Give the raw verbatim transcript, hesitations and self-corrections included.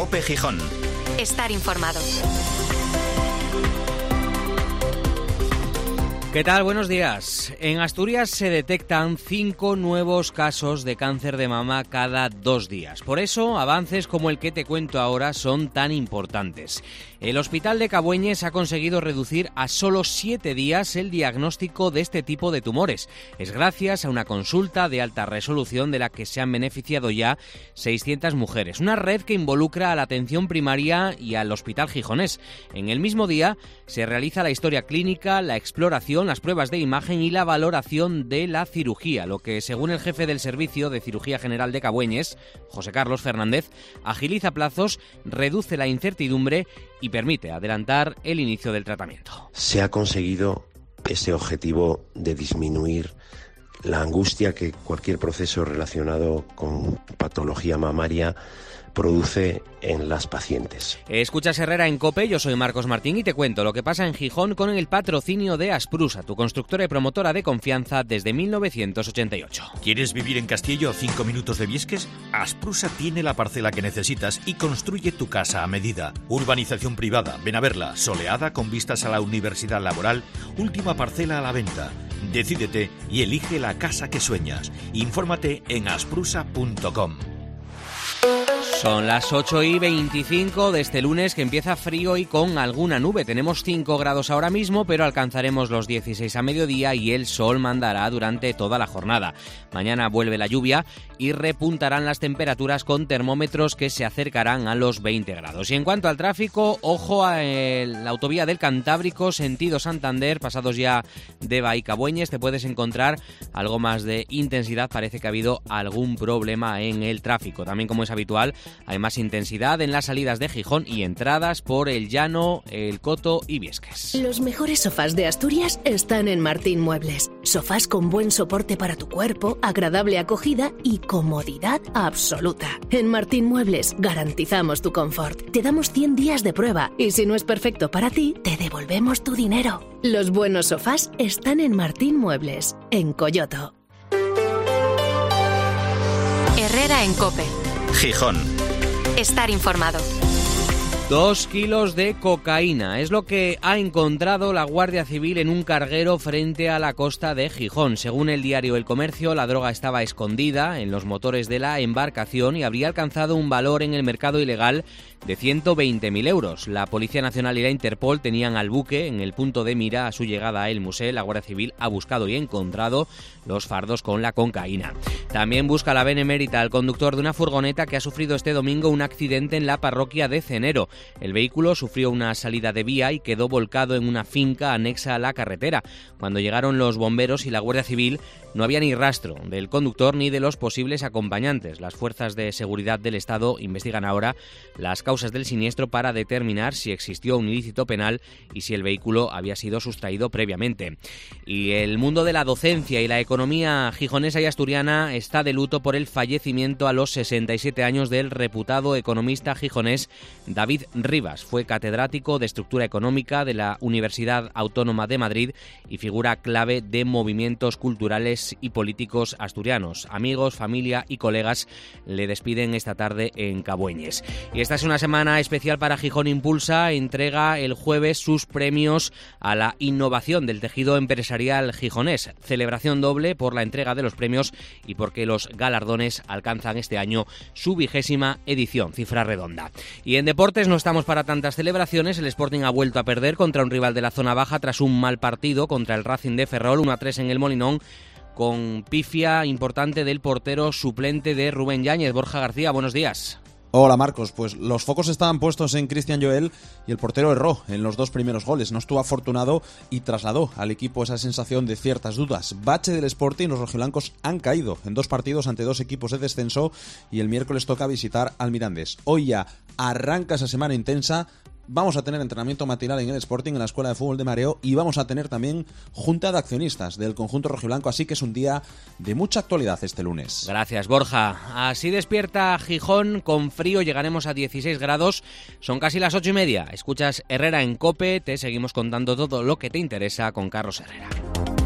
COPE Gijón. Estar informado. ¿Qué tal? Buenos días. En Asturias se detectan cinco nuevos casos de cáncer de mama cada dos días. Por eso, avances como el que te cuento ahora son tan importantes. El Hospital de Cabueñes ha conseguido reducir a solo siete días el diagnóstico de este tipo de tumores. Es gracias a una consulta de alta resolución de la que se han beneficiado ya seiscientas mujeres. Una red que involucra a la atención primaria y al Hospital Gijonés. En el mismo día se realiza la historia clínica, la exploración, las pruebas de imagen y la valoración de la cirugía, lo que, según el jefe del Servicio de Cirugía General de Cabueñes, José Carlos Fernández, agiliza plazos, reduce la incertidumbre y permite adelantar el inicio del tratamiento. Se ha conseguido ese objetivo de disminuir la angustia que cualquier proceso relacionado con patología mamaria produce en las pacientes. Escuchas Herrera en COPE, yo soy Marcos Martín y te cuento lo que pasa en Gijón con el patrocinio de Asprusa, tu constructora y promotora de confianza desde mil novecientos ochenta y ocho. ¿Quieres vivir en Castillo a cinco minutos de Viesques? Asprusa tiene la parcela que necesitas y construye tu casa a medida. Urbanización privada, ven a verla, soleada con vistas a la Universidad Laboral, última parcela a la venta. Decídete y elige la casa que sueñas. Infórmate en asprusa punto com. Son las ocho y veinticinco de este lunes, que empieza frío y con alguna nube. Tenemos cinco grados ahora mismo, pero alcanzaremos los dieciséis a mediodía y el sol mandará durante toda la jornada. Mañana vuelve la lluvia y repuntarán las temperaturas con termómetros que se acercarán a los veinte grados. Y en cuanto al tráfico, ojo a la autovía del Cantábrico, sentido Santander, pasados ya Deva y Cabueñes, te puedes encontrar algo más de intensidad. Parece que ha habido algún problema en el tráfico. También, como es habitual, hay más intensidad en las salidas de Gijón y entradas por el Llano, el Coto y Viesques. Los mejores sofás de Asturias están en Martín Muebles. Sofás con buen soporte para tu cuerpo, agradable acogida y comodidad absoluta. En Martín Muebles garantizamos tu confort. Te damos cien días de prueba y si no es perfecto para ti, te devolvemos tu dinero. Los buenos sofás están en Martín Muebles, en Coyoto. Herrera en COPE. Gijón. Estar informado. Dos kilos de cocaína es lo que ha encontrado la Guardia Civil en un carguero frente a la costa de Gijón. Según el diario El Comercio, la droga estaba escondida en los motores de la embarcación y habría alcanzado un valor en el mercado ilegal de ciento veinte mil euros. La Policía Nacional y la Interpol tenían al buque en el punto de mira a su llegada a El Musel. La Guardia Civil ha buscado y encontrado los fardos con la cocaína. También busca la Benemérita al conductor de una furgoneta que ha sufrido este domingo un accidente en la parroquia de Cenero. El vehículo sufrió una salida de vía y quedó volcado en una finca anexa a la carretera. Cuando llegaron los bomberos y la Guardia Civil, no había ni rastro del conductor ni de los posibles acompañantes. Las fuerzas de seguridad del Estado investigan ahora las causas del siniestro para determinar si existió un ilícito penal y si el vehículo había sido sustraído previamente. Y el mundo de la docencia y la economía gijonesa y asturiana está de luto por el fallecimiento a los sesenta y siete años del reputado economista gijonés David Rivas. Fue catedrático de Estructura Económica de la Universidad Autónoma de Madrid y figura clave de movimientos culturales y políticos asturianos. Amigos, familia y colegas le despiden esta tarde en Cabueñes. Y esta es una semana especial para Gijón Impulsa. Entrega el jueves sus premios a la innovación del tejido empresarial gijonés. Celebración doble por la entrega de los premios y porque los galardones alcanzan este año su vigésima edición, cifra redonda. Y en deportes no estamos para tantas celebraciones. El Sporting ha vuelto a perder contra un rival de la zona baja tras un mal partido contra el Racing de Ferrol, uno a tres en el Molinón, con pifia importante del portero suplente de Rubén Yáñez. Borja García, buenos días. Hola Marcos, pues los focos estaban puestos en Cristian Joel y el portero erró en los dos primeros goles, no estuvo afortunado y trasladó al equipo esa sensación de ciertas dudas. Bache del Sporting, los rojiblancos han caído en dos partidos ante dos equipos de descenso y el miércoles toca visitar al Mirandés. Hoy ya arranca esa semana intensa. Vamos a tener entrenamiento matinal en el Sporting, en la Escuela de Fútbol de Mareo, y vamos a tener también junta de accionistas del conjunto rojiblanco, así que es un día de mucha actualidad este lunes. Gracias, Borja. Así despierta Gijón, con frío, llegaremos a dieciséis grados, son casi las ocho y media. Escuchas Herrera en COPE, te seguimos contando todo lo que te interesa con Carlos Herrera.